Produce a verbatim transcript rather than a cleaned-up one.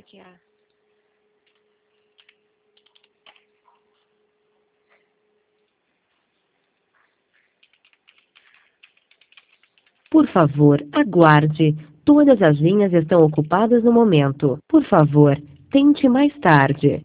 hackear. Por favor, aguarde. Todas as linhas estão ocupadas no momento. Por favor, tente mais tarde.